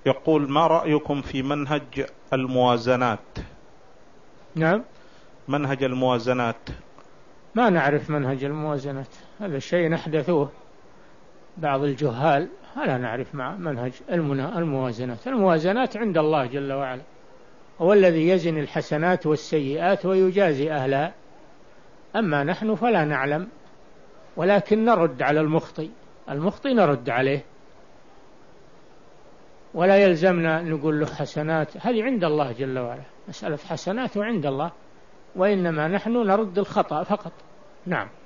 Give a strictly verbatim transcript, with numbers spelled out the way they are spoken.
يقول: ما رأيكم في منهج الموازنات؟ نعم. منهج الموازنات. ما نعرف منهج الموازنات، هذا الشيء نحدثوه بعض الجهال، لا نعرف مع منهج الموازنات. الموازنات عند الله جل وعلا، هو الذي يزن الحسنات والسيئات ويجازي أهلها. أما نحن فلا نعلم، ولكن نرد على المخطئ، المخطئ نرد عليه، ولا يلزمنا نقول له حسنات، هذه عند الله جل وعلا، مسألة حسنات عند الله، وإنما نحن نرد الخطأ فقط. نعم.